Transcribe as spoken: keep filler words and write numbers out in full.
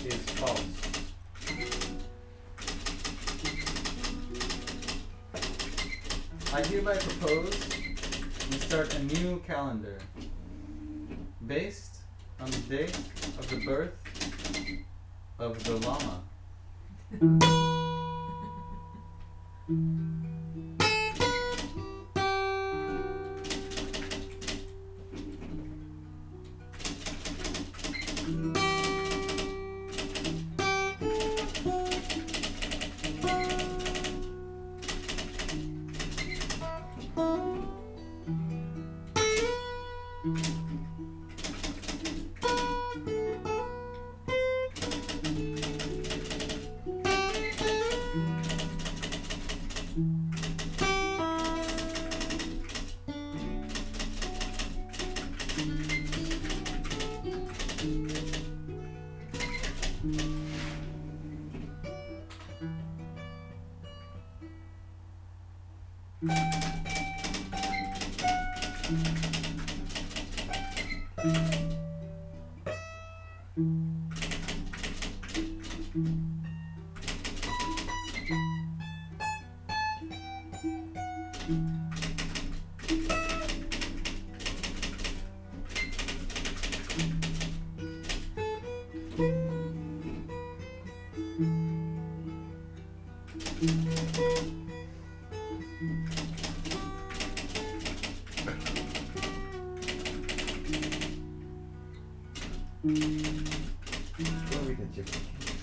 is false. I hereby propose we start a new calendar based on the date of the birth of the llama. What are we gonna do?